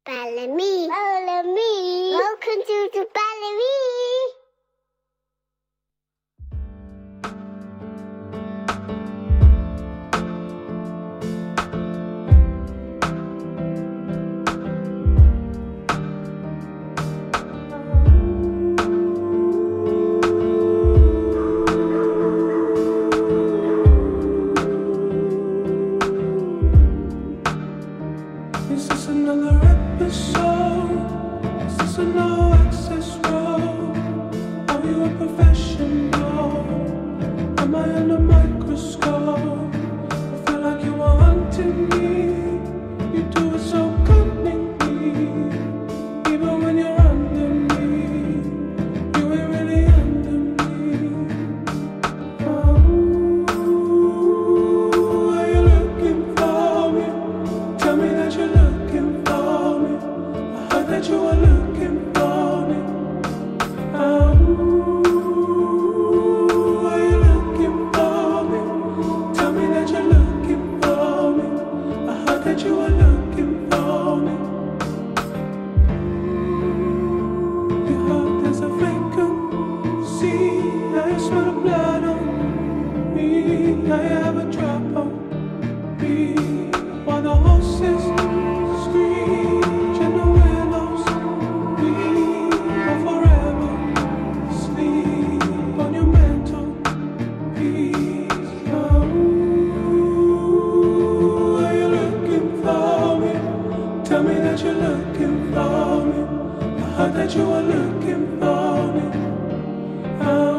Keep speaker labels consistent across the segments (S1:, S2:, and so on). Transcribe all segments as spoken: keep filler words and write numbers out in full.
S1: Ballerina, Ballerina, welcome to the Ballerina.
S2: Is this another episode? Is this a no access road? Are you a professional? Am I under microscope? I feel like you are hunting me. You do it so cunningly. Even when you're under me, you ain't really under me. Oh, are you looking for me? Tell me that you're looking for me. I heard that you were looking for me. Oh, are you looking for me? Tell me that you're looking for me. I heard that you were looking for me. You heard there's a vacancy. I smell the blood on me. I have a drop on me. While the horses screech and the willows weep, I'll forever sleep on your mantelpiece. Oh, are you looking for me? Tell me that you're looking for me. I heard that you were looking for me. Oh,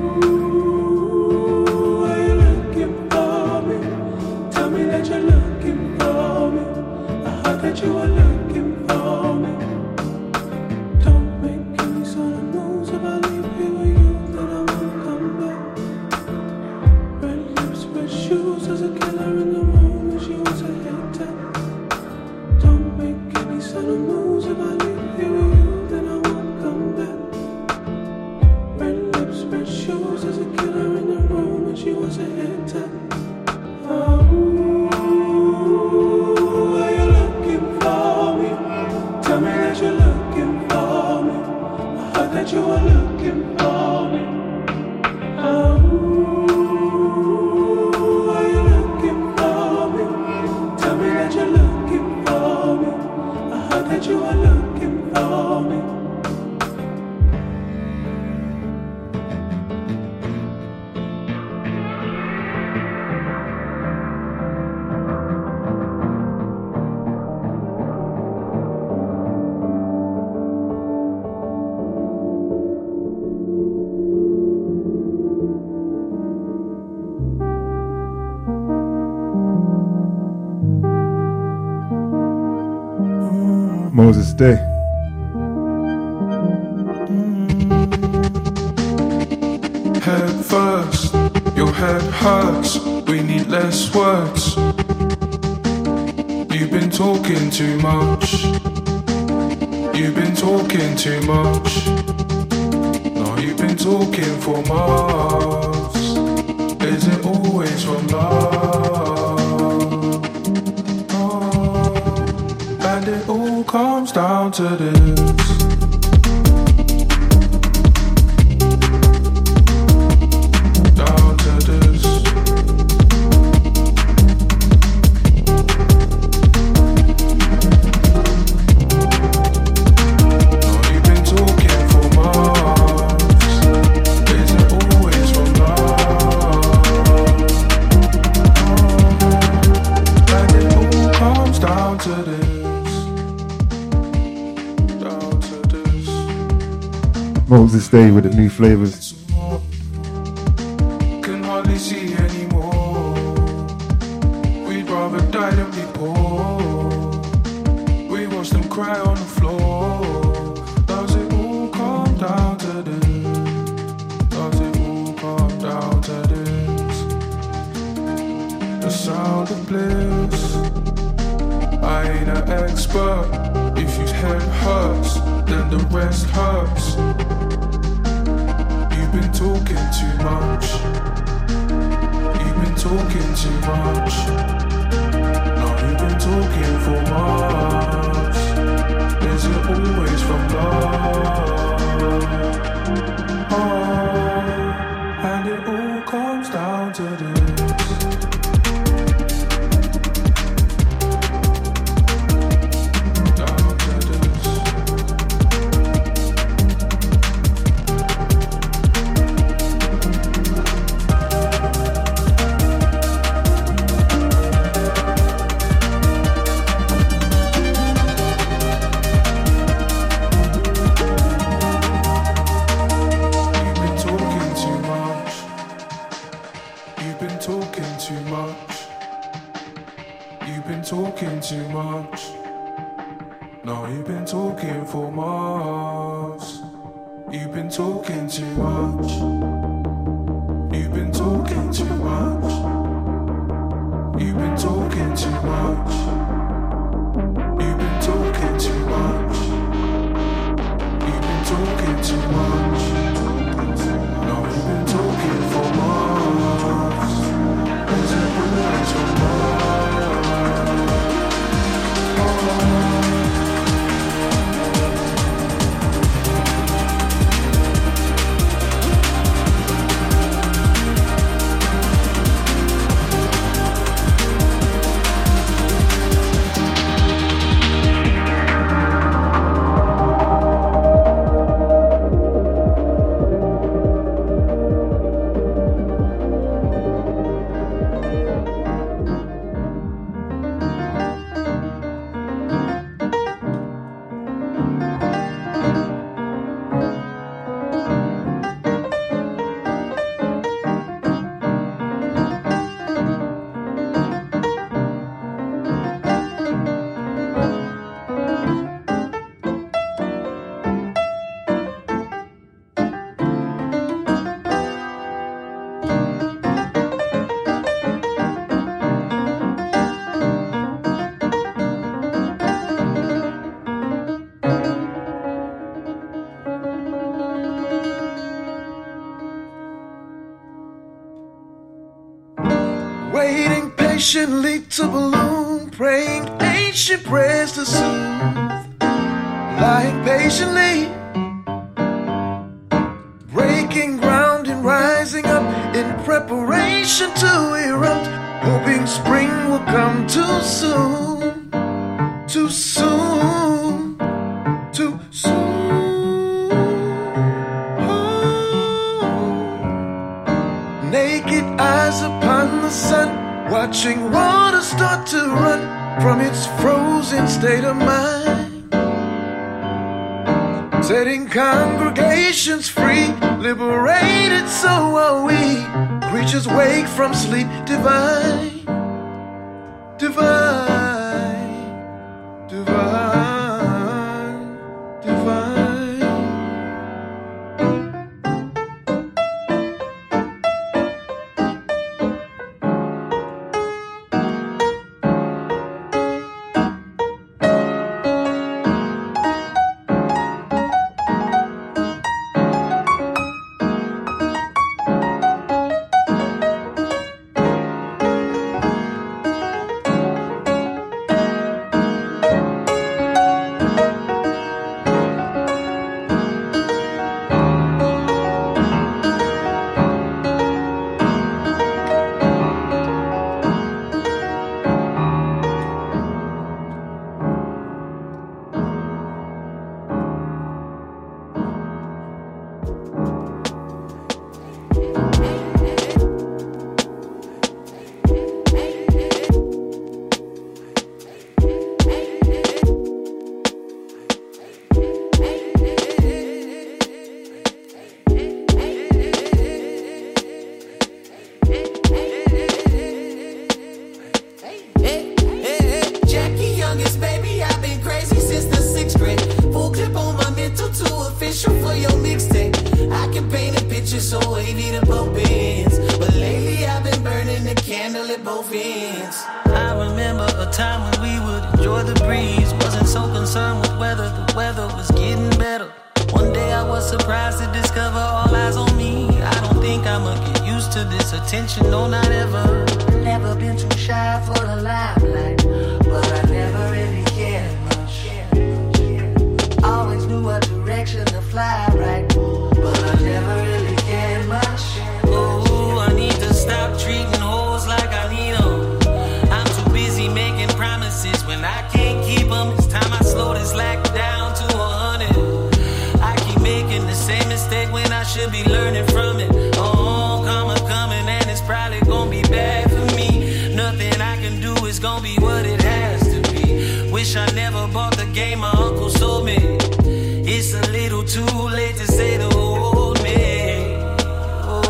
S2: are you looking for me? Tell me that you're looking for me. I heard that you were looking for me. Don't make any sort of moves. If I leave here with you, then I won't come back. Red lips, red shoes. There's a killer in the room and she wants a head tap. Don't make any sort of moves. If I leave here with you, then I won't come back. Red lips, red shoes. There's a killer in the room and she wants a head tap. Oh, are you looking for me? Tell me that you're looking for me. I heard that you were looking for me. Oh, are you looking for me? Tell me that you're looking for me. I heard that you were looking for me.
S3: Moses Day.
S2: Head first, your head hurts. We need less words. You've been talking too much. You've been talking too much. No, you've been talking for months. Is it always from love? Oh, and it all comes down to this. Down to this. No, you've been talking for months. Is it always from love? Oh, and it all comes down to this. Down to this.
S3: Moses Day with the new flavors.
S2: Can hardly see anymore. We'd rather die than be poor. We watch them cry on the floor. Does it all come down to this? Does it all come down to this? The sound of bliss. I ain't an expert. If your head hurts, then the rest hurts. You've been talking too much. You've been talking too much. No, you've been talking for months. You've been talking too much. No, you've been talking for months. You've been talking too much. You've been talking too much. You've been talking too much. You've been talking too much. You've been talking too much. No, you've been talking for months. There's a bullet your mind.
S4: Waiting patiently to balloon, praying ancient prayers to soothe. Lying patiently, breaking ground and rising up in preparation to erupt, hoping spring will come too soon, too soon, too soon. Oh. Naked eyes upon the sun, watching water start to run from its frozen state of mind. Setting congregations free, liberated, so are we. Creatures wake from sleep divine, divine, divine, divine.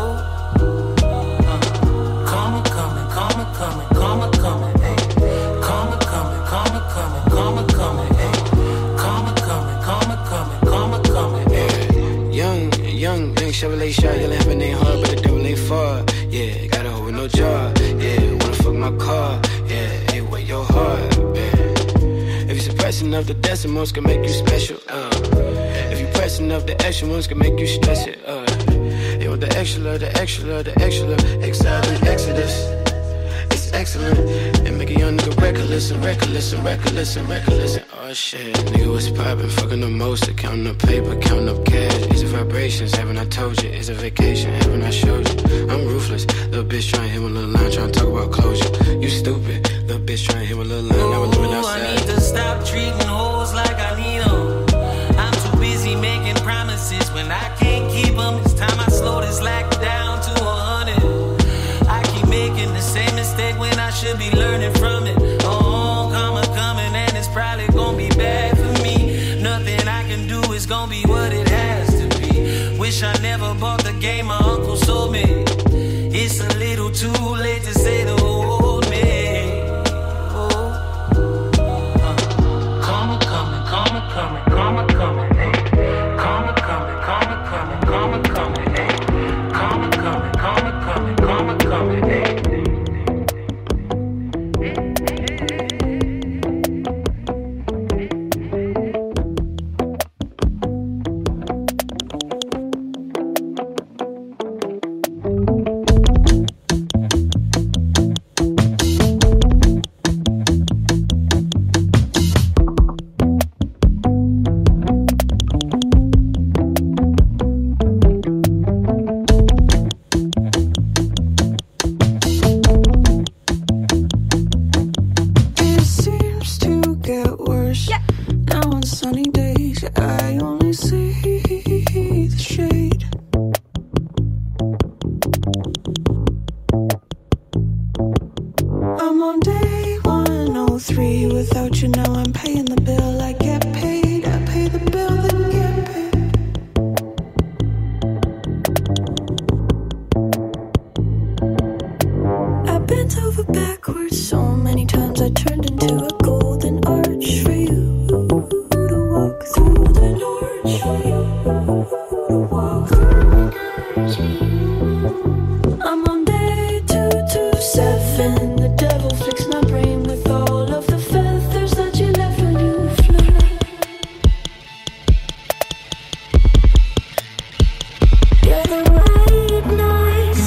S2: Coming, coming, coming, coming, coming, hey.
S5: press enough, the decimals can make you special. Uh, if you press enough, the extra ones can make you stress it. Uh, you want the extra, the extra, the extra, exciting exodus. It's excellent. And make a young nigga reckless and reckless and reckless and reckless and oh shit. Nigga was poppin', fucking the most, counting up paper, counting up cash. Is it vibrations? Haven't I told you? Is it vacation? Haven't I showed you? I'm ruthless. Little bitch trying to hit my little line, trying to talk about closure. You stupid. Little bitch trying to hit my little line, now we're living outside.
S6: I need to stop treating hoes like I need them. I'm too busy making promises when I can't keep them. It's time I slow this lack down to a hundred. I keep making the same mistake when I should be learning from it. Oh, karma coming and it's probably gonna be bad for me. Nothing I can do is gonna be what it has to be. Wish I never bought the game my uncle sold me. It's a little too late to say the old me. Oh, uh, karma coming, karma coming, karma coming, hey. Karma coming, karma coming, karma coming, hey. Karma coming, karma coming, karma coming, hey.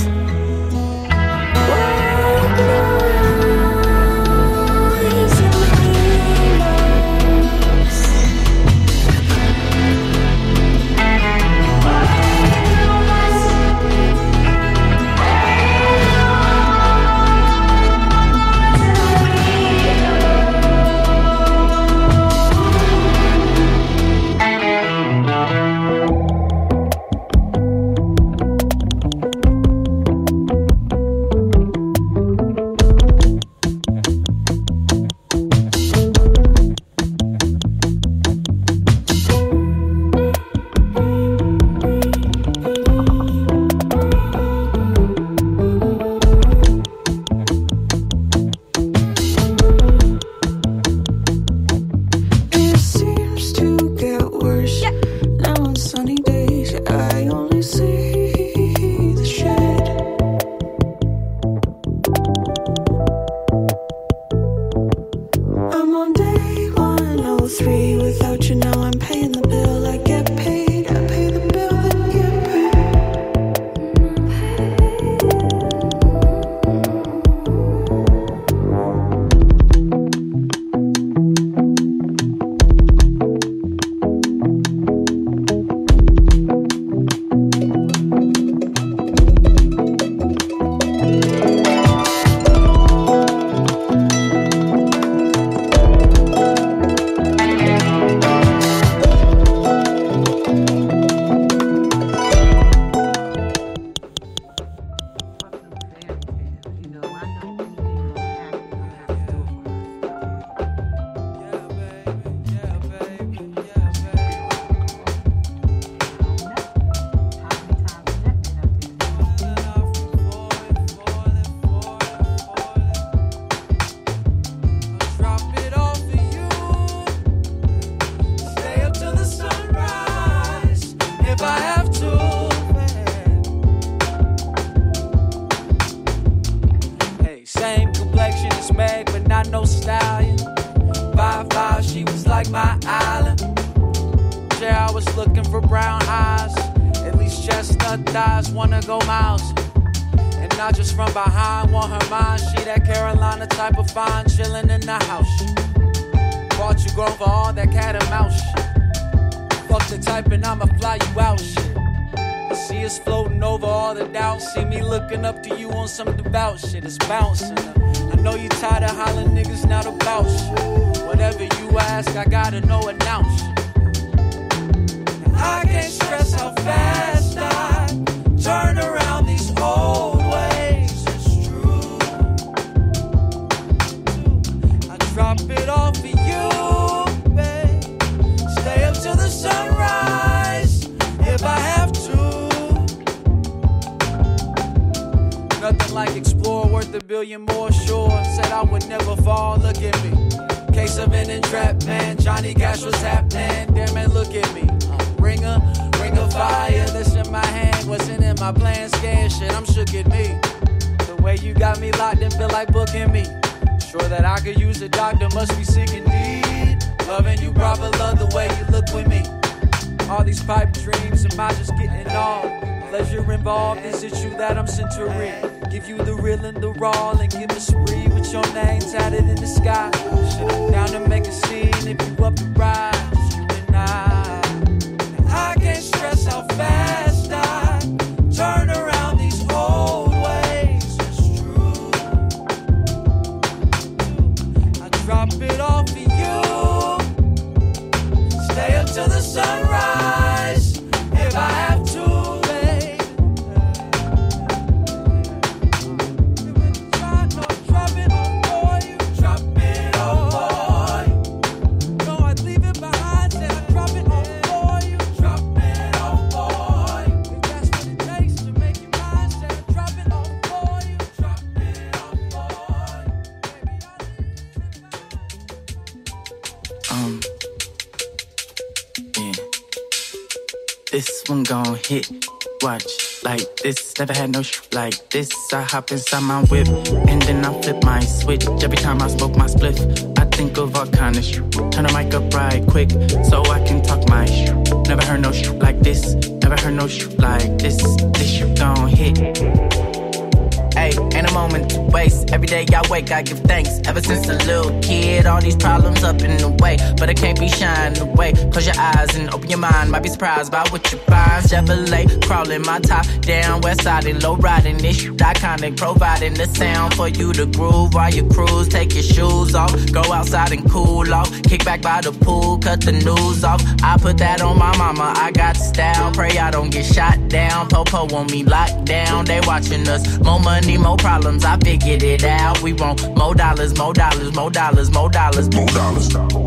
S7: White noise. my island. Yeah, I was looking for brown eyes, at least chestnut thighs, wanna go miles. And not just from behind, want her mind. She that Carolina type of fine, chillin' in the house. Bought you grown for all that cat and mouse shit. Fuck the type and I'ma fly you out shit. I see us floating over all the doubts. See me looking up to you on some devout shit. It's bouncing. I know you tired of hollering niggas not about shit. Whatever you ask, I gotta know announce shit. I can't stress how fast I turn around these old ways. It's true. I drop it off for you, babe. Stay up till the sunrise if I have to. Nothing like explore worth a billion more. Sure, said I would never fall. Look at me. Case of an entrapped man. Johnny Cash was happening. Damn man, look at me. Ringer, ring of fire, this in my hand, wasn't in my plan, scared shit, I'm shook at me. The way you got me locked in, feel like booking me. Sure that I could use a doctor, must be sick indeed. Loving you proper, love the way you look with me. All these pipe dreams, am I just getting off? Pleasure involved, is it you that I'm centering? Give you the real and the raw, and give a spree with your name tatted in the sky. Shit, I'm down to make a scene if you up to ride, just you and I. I can't stress how fast I turn around these old ways. It's true. I drop it off for you. Stay up till the sunrise if I have to, babe. Drop it off for you. Drop it off for you. No, I'd leave it behind. Say I drop it off.
S6: Um, yeah. This one gon' hit. Watch like this. Never had no sh like this. I hop inside my whip and then I flip my switch. Every time I smoke my spliff, I think of all kind of sh. Turn the mic up right quick so I can talk my sh. Never heard no sh like this. Never heard no sh like this. This shit gon' hit. Hey, ain't a moment to waste. Every day I wake, I give thanks. Ever since a little kid, all these problems up in the way. But I can't be shying away. Close your eyes and open your mind. Might be surprised by what you find. Chevrolet, crawling my top down. West side and low riding this shit iconic. Providing the sound for you to groove while you cruise. Take your shoes off, go outside and cool off. Kick back by the pool, cut the news off. I put that on my mama, I got style. Pray I don't get shot down. Popo want me locked down. They watching us, more money, more problems, I figured it out. We want more dollars, more dollars, more dollars, more dollars, more dollars. More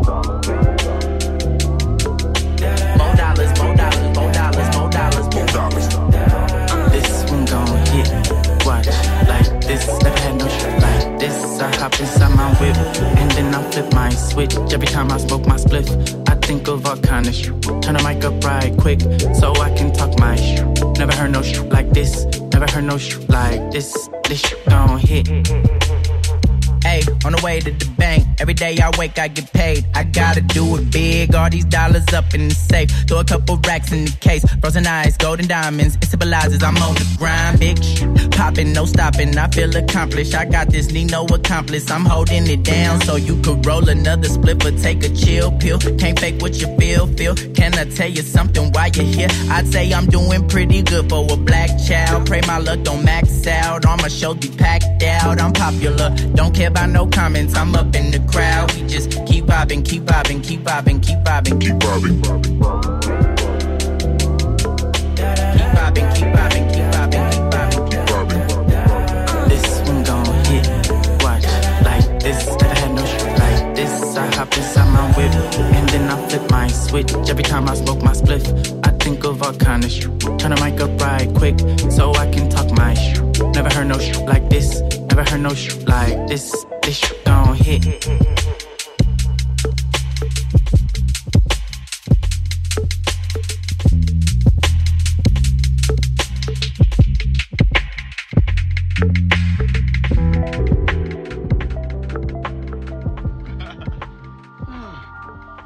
S6: dollars, more dollars, more dollars, more dollars, more dollars. This one gon' hit. Watch like this. Never had no shit like this. I hop inside my whip and then I flip my switch. Every time I smoke my spliff, I think of all kind of sh. Turn the mic up right quick so I can talk my sh. Never heard no sh like this. Never heard no sh like this. This shit gon' hit. Hey, on the way to the bank. Every day I wake, I get paid. I gotta do it big. All these dollars up in the safe. Throw a couple racks in the case. Frozen eyes, golden diamonds. It symbolizes I'm on the grind. Big shit, popping, no stopping. I feel accomplished. I got this, need no accomplice. I'm holding it down so you could roll another split or take a chill pill. Can't fake what you feel, feel. Can I tell you something while you're here? I'd say I'm doing pretty good for a black child. Pray my luck don't max out. All my shows be packed out. I'm popular, don't care about no comments. I'm up in the crowd. We just keep vibing, keep vibing, keep vibing, keep vibing, keep vibing. Keep vibing, keep vibing, keep vibing, keep vibing, keep vibing. This one gon' hit. Watch like this. Never had no shit like this. I hop inside my whip and then I flip my switch. Every time I smoke my spliff, I think of all kind of sh. Turn the mic up right quick so I can talk my sh. Never heard no sh like this. Never heard no sh like this. This shit gon' hit.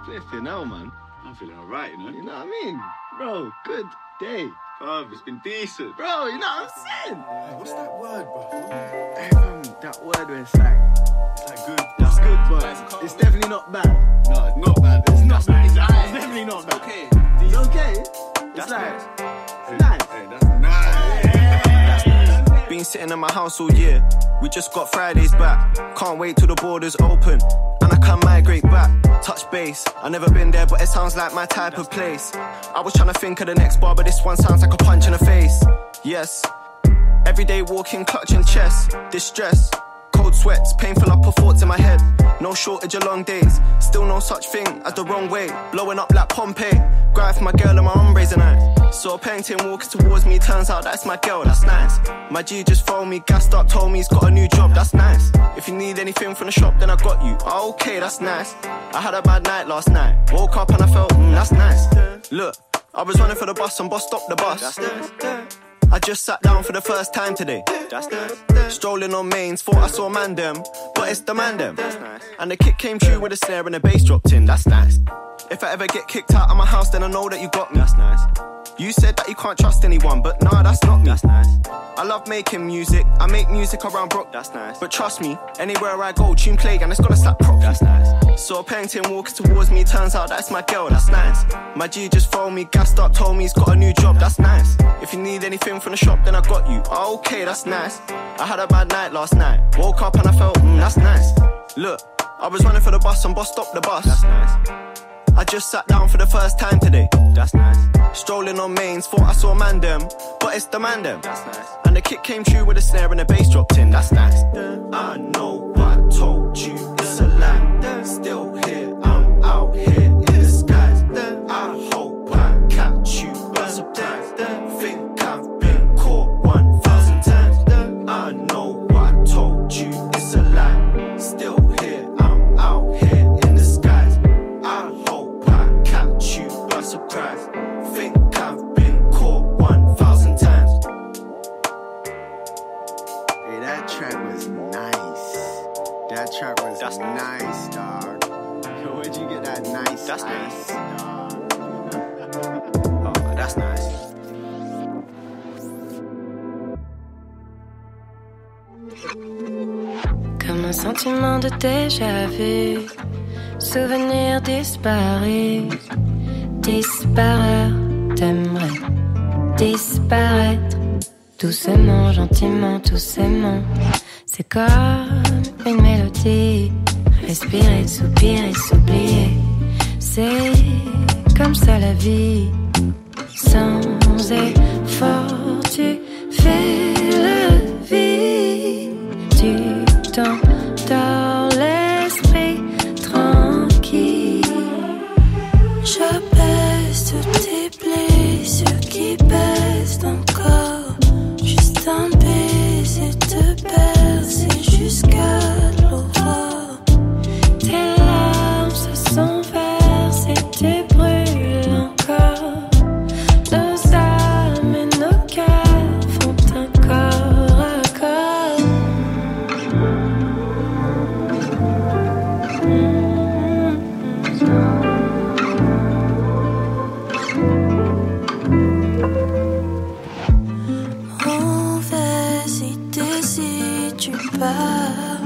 S8: Flipping hell, man.
S9: I'm feeling alright, you know?
S8: You know what I mean? Bro, good day.
S9: Oh, it's been decent.
S8: Bro, you know what I'm saying?
S9: Hey, what's that word, bro?
S8: Hey, fam, that word where it's like,
S9: It's like good.
S8: that's good, but it's definitely not bad.
S9: No, it's not bad.
S8: It's not bad. It's,
S9: It's
S8: it's definitely not bad.
S9: okay.
S8: It's okay. It's
S9: That's
S8: like,
S9: nice.
S8: it's nice.
S9: Hey, that's nice.
S10: Been sitting in my house all year. We just got Fridays back. Can't wait till the borders open and I can migrate back. Touch base. I never been there, but it sounds like my type of place. I was trying to think of the next bar, but this one sounds like a punch in the face. Yes. Everyday walking, clutching chest. Distress. Cold sweats, painful upper thoughts in my head. No shortage of long days. Still no such thing as the wrong way. Blowing up like Pompeii. Grind for my girl and my hombres and I. Saw a painting walking towards me. Turns out that's my girl, that's nice. My G just phoned me, gassed up, told me he's got a new job, that's nice. If you need anything from the shop, then I got you. Oh, okay, that's nice. I had a bad night last night. Woke up and I felt, mm, that's nice. Look, I was running for the bus and boss stopped the bus. That's nice. I just sat down for the first time today. That's nice. Strolling on mains, thought I saw man them, but it's the man them. That's nice. And the kick came through with a snare and the bass dropped in. That's nice. If I ever get kicked out of my house, then I know that you got me. That's nice. You said that you can't trust anyone, but nah, that's not me. That's nice. I love making music. I make music around Brock. That's nice. But trust me, anywhere I go, tune play and it's gonna slap prop. That's nice. Saw a painting walking towards me, turns out that's my girl. That's nice. My G just phoned me, gassed up, told me he's got a new job. That's nice. If you need anything from the shop, then I got you. Oh, okay, that's nice. I had a bad night last night. Woke up and I felt, mm, that's nice. Look, I was running for the bus and boss stopped the bus. That's nice. I just sat down for the first time today. That's nice. Strolling on mains, thought I saw man them, but it's the man them. That's nice. And the kick came through with a snare and the bass dropped in. That's nice. I know what I told you, it's a lie. Still here, I'm out here in the skies. I hope I catch you by surprise. Think I've been caught one thousand times. I know what I told you, it's a lie. Still here, I'm out here in the skies. I hope I catch you by surprise. Think I've been caught one thousand times.
S8: Hey, that track was nice. That track was
S10: That's
S8: nice,
S10: nice.
S8: dog. Yo, where'd you get that nice
S10: That's
S8: ice,
S10: nice.
S8: dog?
S10: Oh, that's nice.
S11: Comme un sentiment de déjà vu, souvenir disparu, disparaître, t'aimerais disparaître, doucement, gentiment, tout s'aimant. C'est comme une mélodie, respirer, soupirer, s'oublier. C'est comme ça la vie, sans effort, tu fais la vie. Tu t'endors l'esprit tranquille. J'apaise toutes tes plaies, ceux qui baissent ton corps. Juste un baiser te bercer jusqu'à l'aurore. Tes larmes se sont versées, tu brûles encore. Nos âmes et nos cœurs font un corps à corps. Mauvaise idée si tu pars,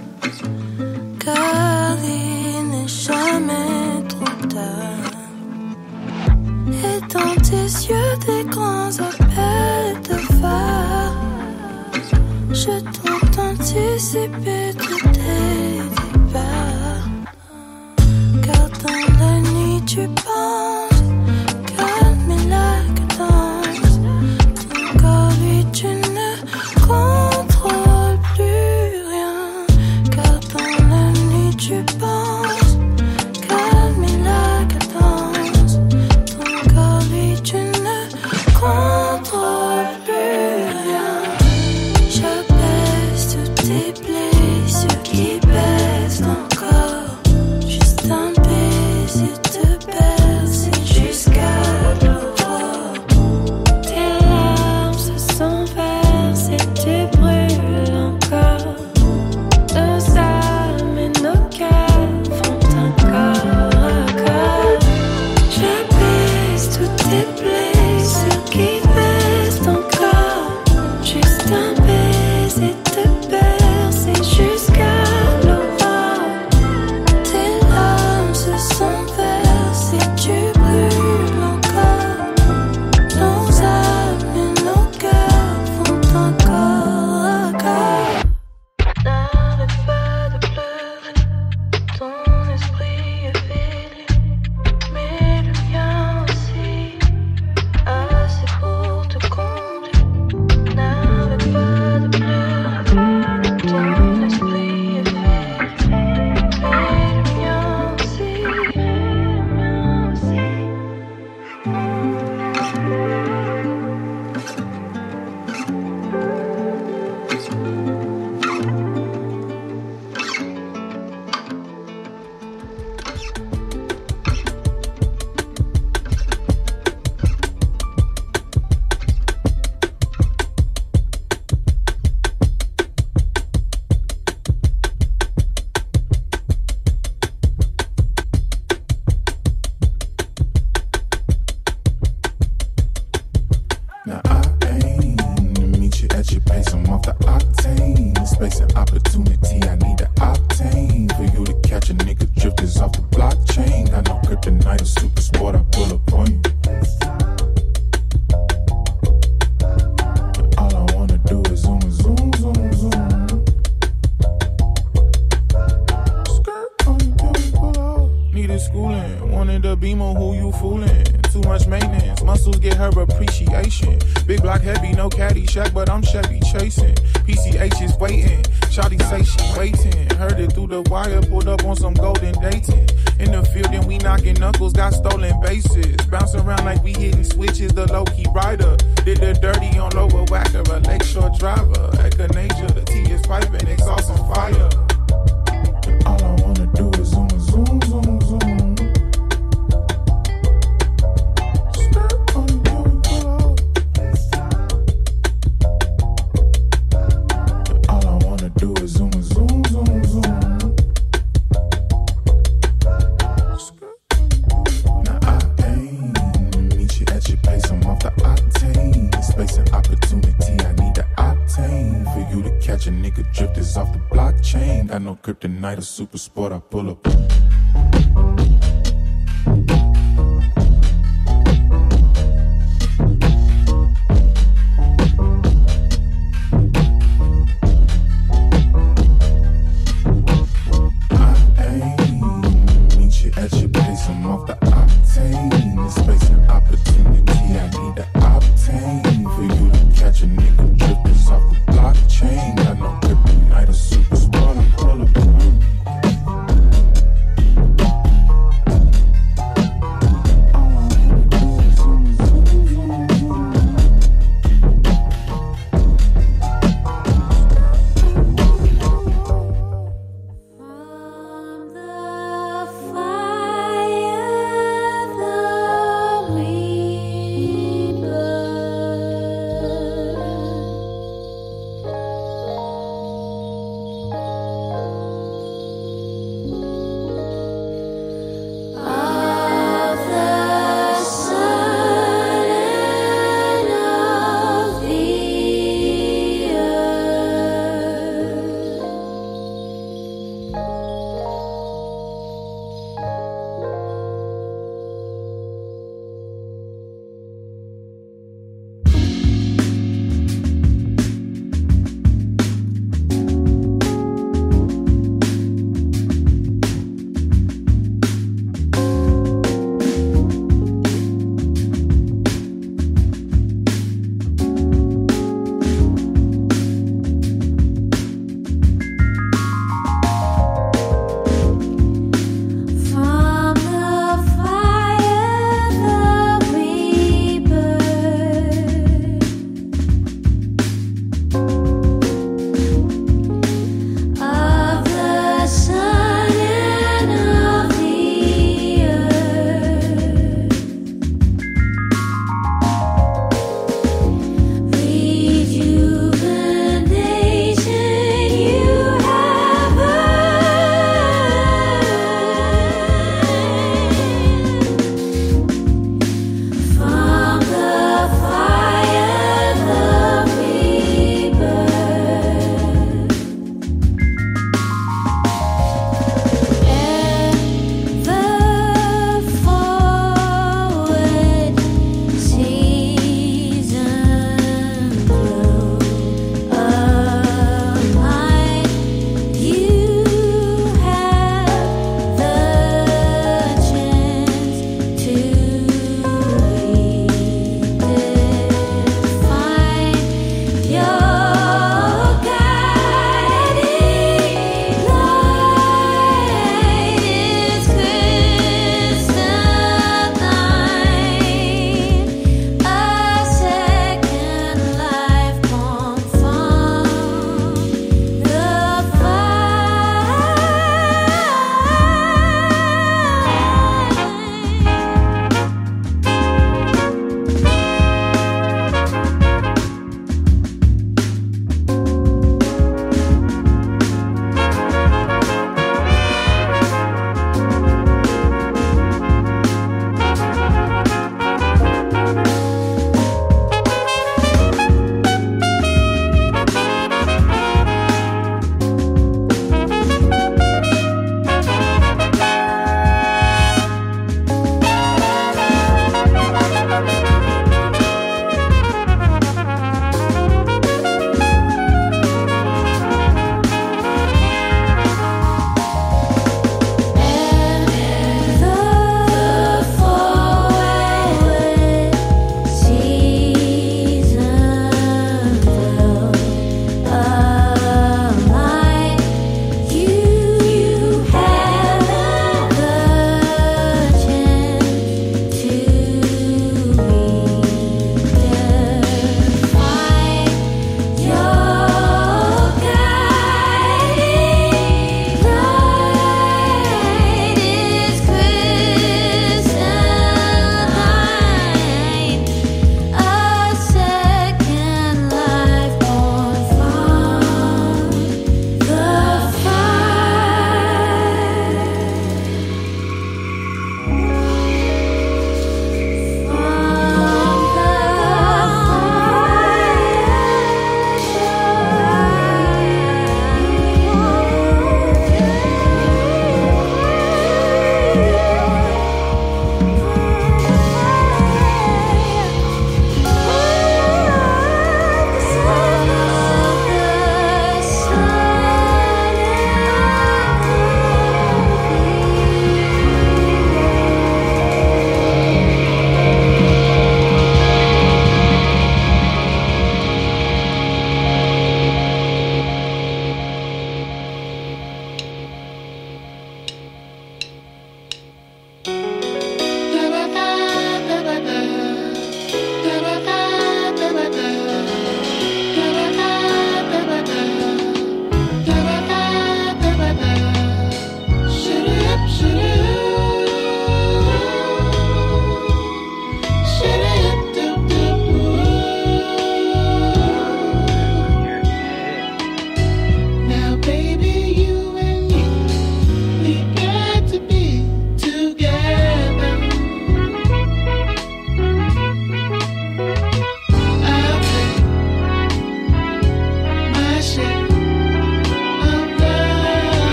S11: car il n'est jamais trop tard. Et dans tes yeux des grands appels de phare, je tente d'anticiper tous tes départs. Car dans la nuit tu penses, calme la cadence. Ton corps lui tu ne contrôles plus rien. Car dans la nuit tu penses, calme la cadence. Ton corps lui tu ne contrôles plus rien. J'apaise toutes tes plaies, ceux qui baissent ton corps. Juste un baiser te berce
S12: kryptonite, a super sport, I pull up on you. All I wanna do is zoom, zoom, zoom, zoom. Skirt on you, baby, pull out. Needed schooling, wanted a beamer, who you fooling? Too much maintenance, muscles get her appreciation. Big block heavy, no caddy shack, but I'm Chevy chasing. P C H is waiting, shawty say she waiting. Heard it through the wire, pulled up on some golden dating. In the field and we knocking knuckles, got stolen bases. Bouncing around like we hitting switches, the low-key rider. Did the dirty on lower whacker, a lakeshore driver. Echinacea, the T is piping, exhaust on fire. All I wanna do is zoom, zoom, zoom, zoom. Catch a nigga drifters off the blockchain. Got no kryptonite, a super sport, I pull up.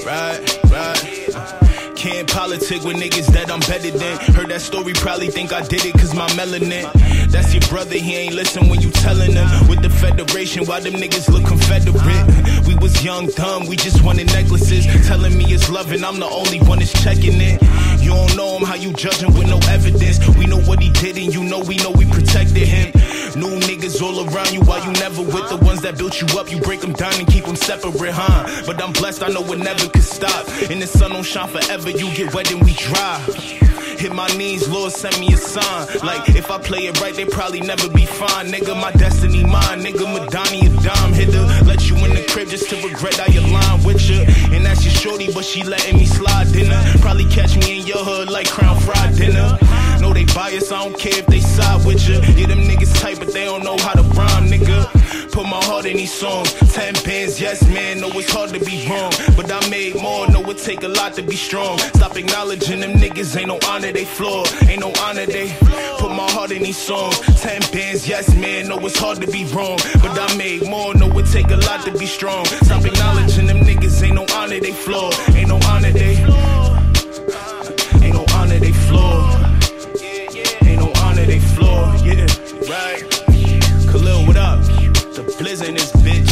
S13: right, right. Can't politic with niggas that I'm better than. Heard that story, probably think I did it cause my melanin. That's your brother, he ain't listen when you telling him. With the Federation, why them niggas look Confederate? We was young, dumb, we just wanted necklaces. Telling me it's loving, I'm the only one that's checking it. You don't know him, how you judging with no evidence? We know what he did and you know we know we protected him. New niggas all around you while you never with the ones that built you up. You break them down and keep them separate, huh? But I'm blessed, I know it never could stop. And the sun don't shine forever, you get wet and we dry. Hit my knees, Lord send me a sign. Like, if I play it right, they probably never be fine. Nigga, my destiny mine. Nigga, Madani a dime hitter. Let you in the crib just to regret I align with you. And that's your shorty, but she letting me slide dinner. Probably catch me in your hood like Crown Fried dinner. Know they bias, I don't care if they side with you. Yeah, them niggas tight, but they don't know how to rhyme, nigga. Put my heart in these songs. Ten bands, yes man, know it's hard to be wrong. But I made more, know it take a lot to be strong. Stop acknowledging them niggas, ain't no honor, they flawed. Ain't no honor, they put my heart in these songs. Ten bands, yes man, know it's hard to be wrong. But I made more, know it take a lot to be strong. Stop acknowledging them niggas, ain't no honor, they flawed. Ain't no honor, they Ain't no honor, they flawed. Ain't no honor, they flawed, yeah, right. Khalil, what up? The blizz in this bitch.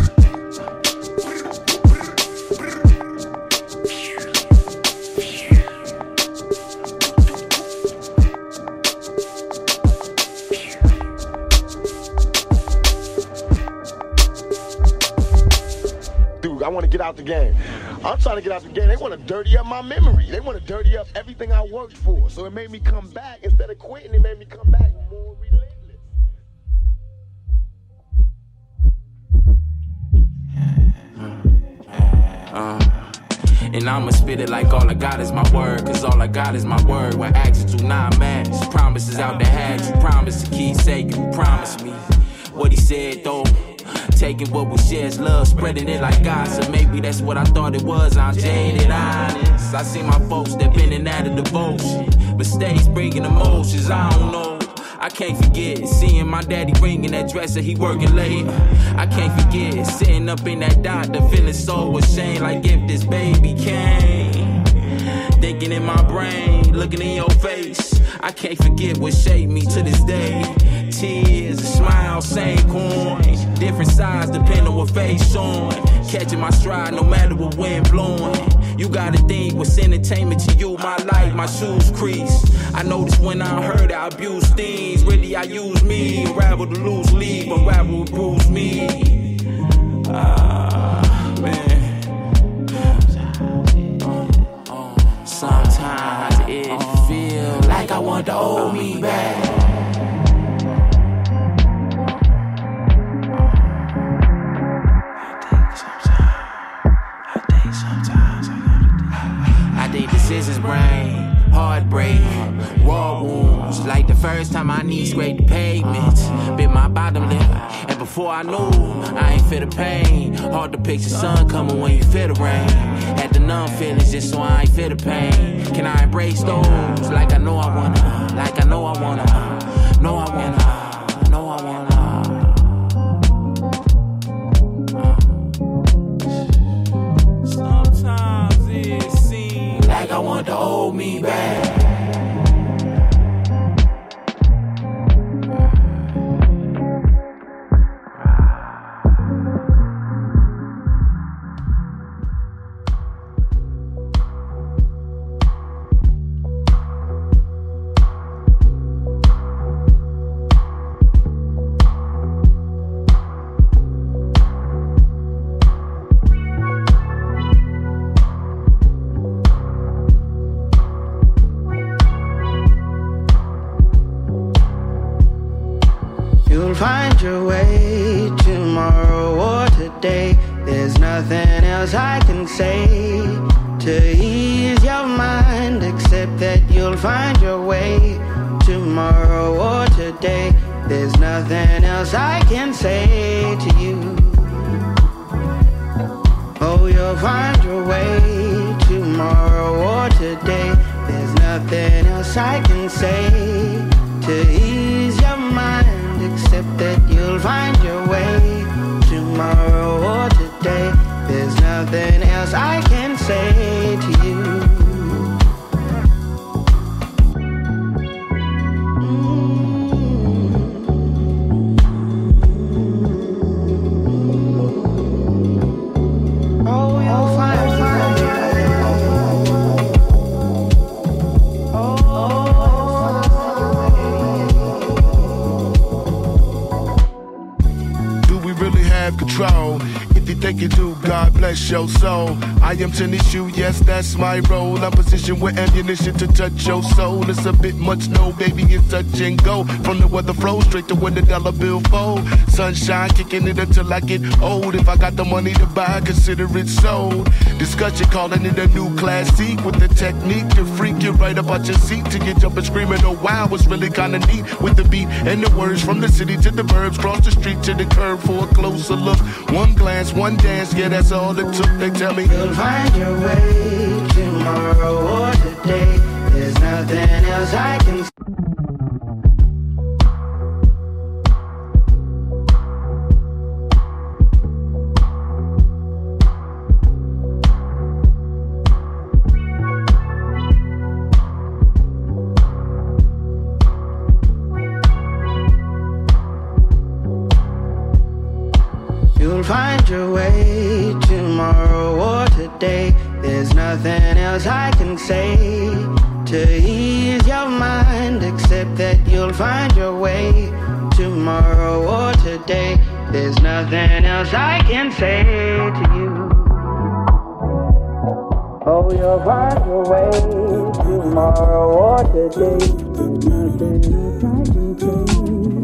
S14: Dude, I want to get out the game. I'm trying to get out the game. They want to dirty up my memory. They want to dirty up everything I worked for. So it made me come back. Instead of quitting, it made me come back more relentless.
S15: Uh, and I'ma spit it like all I got is my word. Cause all I got is my word. When actions do not match, promises out the hatch. You promise to keep sacred, you promise me what he said though. Taking what we share is love, spreading it like gossip. Maybe that's what I thought it was, I'm jaded, honest. I see my folks step in and out of devotion. Mistakes bringing emotions, I don't know. I can't forget seeing my daddy ringing that dresser, he working late. I can't forget sitting up in that doctor, feeling so ashamed, like if this baby came. Thinking in my brain, looking in your face. I can't forget what shaped me to this day. Tears, a smile, same coin. Different sides depending on what face on. Catching my stride no matter what wind blowing. You gotta think what's entertainment to you. My life, my shoes crease. I noticed when I heard I abuse things. Really I use me. Unravel the loose leaf. Unravel what bruise me. Ah, man. Sometimes it feel like I want the old me back. I think this is his brain, heartbreak, raw wounds. Like the first time I knee scraped the pavements, bit my bottom lip, and before I knew, I ain't feel the pain. Hard to picture sun coming when you feel the rain. Had the numb feelings just so I ain't feel the pain. Can I embrace those like I know I wanna, like I know I wanna, know I wanna, know I wanna. Sometimes it seems like I want the old me back.
S16: Find your way tomorrow or today. There's nothing else I can say to ease your mind, except that you'll find your way tomorrow or today. There's nothing else I can say to you. Oh, you'll find your way tomorrow or today. There's nothing else I can say to ease your mind, except that you'll find your way tomorrow or today. There's nothing nothing else I can say to you.
S4: Control. If you think you do, God bless your soul. I am tennis shoe, yes, that's my role. I'm positioned with ammunition to touch your soul. It's a bit much, no, baby, it's touch and go. From the weather flow straight to where the dollar bill fold. Sunshine kicking it until I get old. If I got the money to buy, consider it sold. Discussion calling it a new classic with the technique to freak you right up out your seat to get jumping screaming. Oh wow, it's really kinda neat with the beat and the words from the city to the verbs. Cross the street to the curb for a closer look. One glance, one dance, yeah, that's all it took. They tell me
S16: you'll find your way tomorrow or today. There's nothing else I can say. You'll find your way tomorrow or today. There's nothing else I can say to ease your mind, except that you'll find your way tomorrow or today. There's nothing else I can say to you. Oh, you'll find your way tomorrow or today. There's nothing else I can say.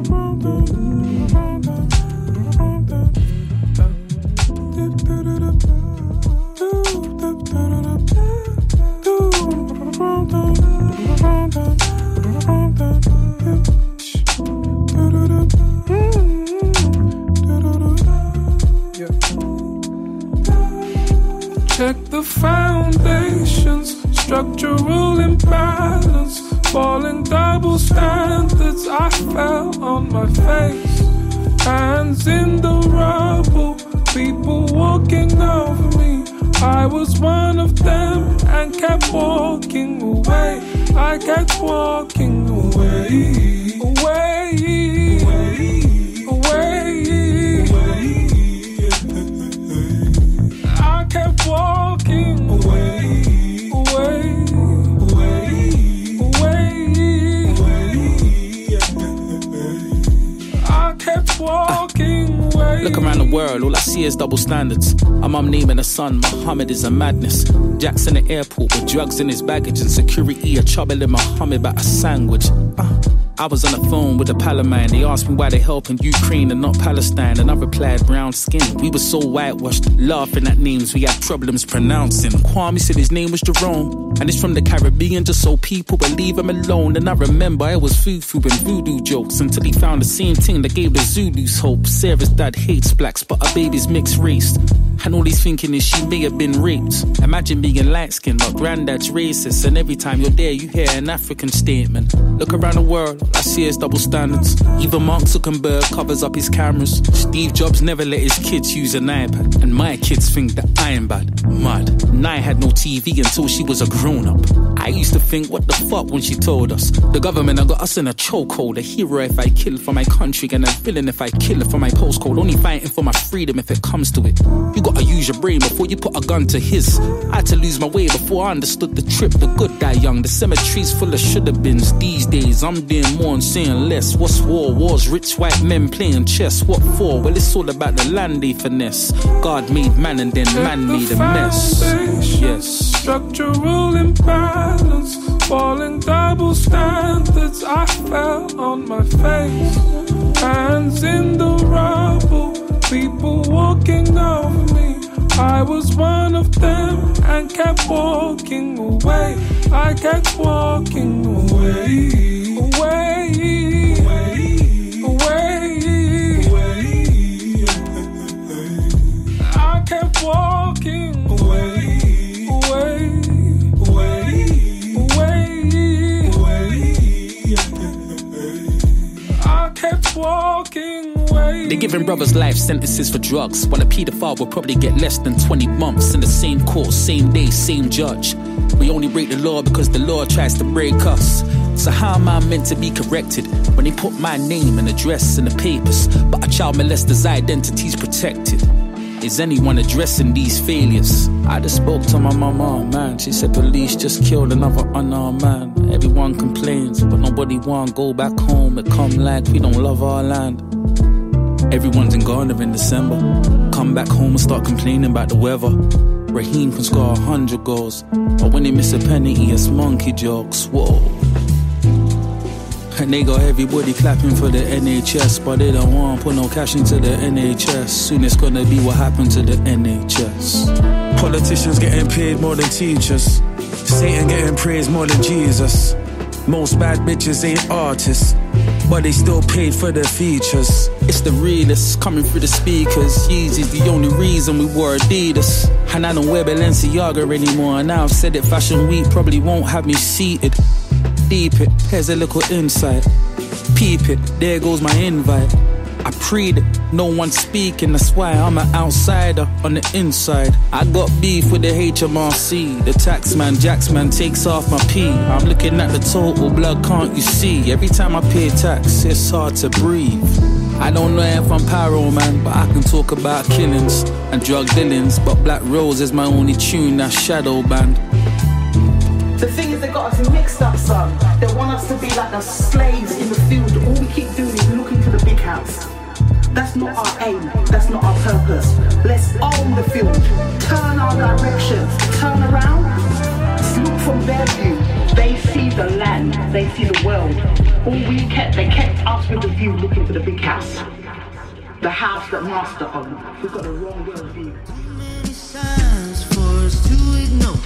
S2: Check the foundations, structural imbalance, falling double standards. I fell on my face, hands in the rubble, people walking over me. I was one of them and kept walking away. I kept walking away, away, away, away. I kept walking away, away, away, away. I kept walking away.
S17: Look around the world, all I see is double standards. A mum naming a son Muhammad is a madness. Jack's in the airport with drugs in his baggage and security are troubling Muhammad about a sandwich. Uh. I was on the phone with the Palaman. They asked me why they helping Ukraine and not Palestine, and I replied brown skin. We were so whitewashed, laughing at names we had problems pronouncing. Kwame said his name was Jerome, and it's from the Caribbean, just so people would leave him alone. And I remember it was fufu and voodoo jokes until he found the same thing that gave the Zulus hope. Sarah's dad hates blacks, but her baby's mixed race, and all he's thinking is she may have been raped. Imagine being light-skinned, but granddad's racist, and every time you're there you hear an African statement. Look around the world, all I see is double standards. Even Mark Zuckerberg covers up his cameras. Steve Jobs never let his kids use an iPad, and my kids think that I am bad. Mad. Nye had no T V until she was a grown-up. I used to think, what the fuck, when she told us the government had got us in a chokehold. A hero if I kill for my country, and a villain if I kill for my postcode. Only fighting for my freedom if it comes to it. You gotta use your brain before you put a gun to his. I had to lose my way before I understood the trip. The good die young, the cemetery's full of shoulda-beens. These days I'm doing more and saying less. What's war? War's rich white men playing chess. What for? Well, it's all about the land they finesse. God made man and then man made a mess. Yes.
S2: Structural imbalance, falling double standards. I fell on my face, hands in the rubble, people walking over me. I was one of them and kept walking away. I kept walking away, away, away, away. I kept walking away, away, away, away. I kept walking away.
S17: They Giving brothers life sentences for drugs, while a paedophile will probably get less than twenty months in the same court, same day, same judge. We only break the law because the law tries to break us. So how am I meant to be corrected when they put my name and address in the papers, but a child molester's identity's protected? Is anyone addressing these failures? I just spoke to my mama, man. She said police just killed another unarmed man. Everyone complains, but nobody want go back home. It come like we don't love our land. Everyone's in Ghana in December. Come back home and start complaining about the weather. Raheem can score a hundred goals, but when they miss a penalty, it's monkey jokes. Whoa. And they got everybody clapping for the N H S, but they don't want to put no cash into the N H S. Soon it's gonna be what happened to the N H S.
S18: Politicians getting paid more than teachers. Satan getting praised more than Jesus. Most bad bitches ain't artists, but they still paid for their features.
S17: It's the realists coming through the speakers. Yeezy's the only reason we wore Adidas. And I don't wear Balenciaga anymore. And now I've said it, Fashion Week probably won't have me seated. Deep it, here's a little insight. Peep it, there goes my invite. I preyed it, no one's speaking, that's why I'm an outsider on the inside. I got beef with the H M R C. The taxman, Jacksman takes off my P. I'm looking at the total, blood can't you see? Every time I pay tax, it's hard to breathe. I don't know if I'm pyro man, but I can talk about killings and drug dealings. But Black Rose is my only tune, that's Shadow Band.
S19: The thing is, they got us mixed up, son. They want us to be like us slaves in the field. All we keep doing is looking to the big house. That's not our aim. That's not our purpose. Let's own the field. Turn our direction. Turn around. Look from their view. They see the land. They see the world. All we kept, they kept us with the view looking to the big house. The house that master owned. We've got the wrong world view.
S11: Many signs for us to ignore.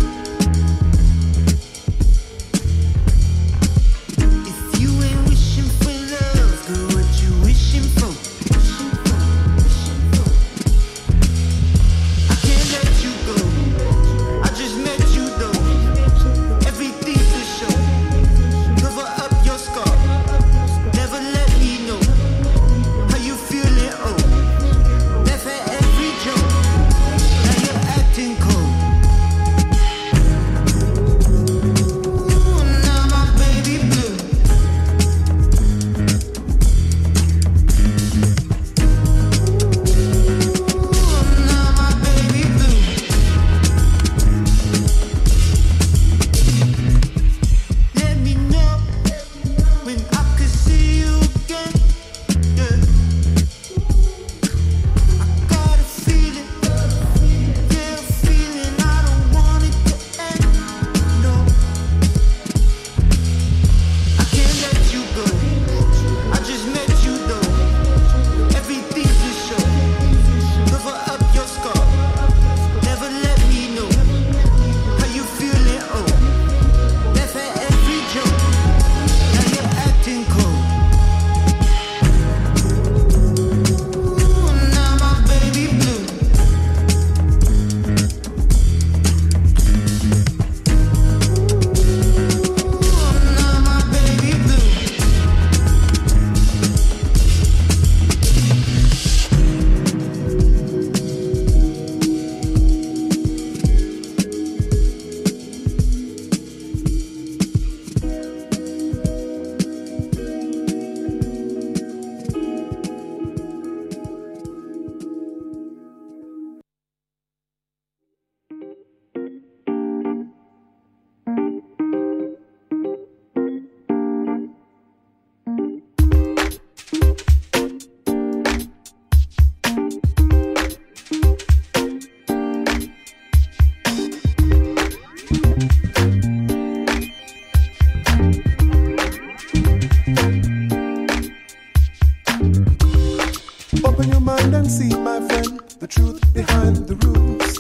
S2: See, my friend, the truth behind the rules.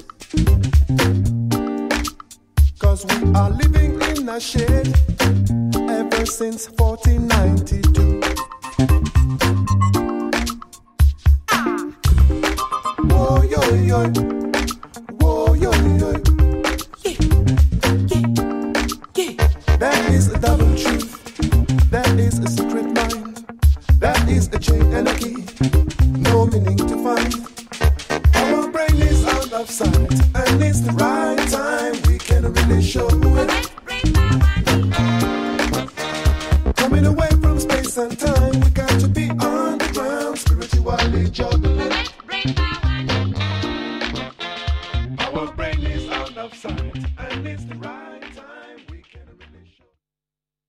S2: Cause we are living in a shade ever since fourteen ninety-two. Whoa, yo, yo. Whoa, yo, yo. Yeah, yeah, yeah. That is a double truth. That is a secret mind. That is a chain and a key. body juggling. Our brain is out of sight, and it's the right.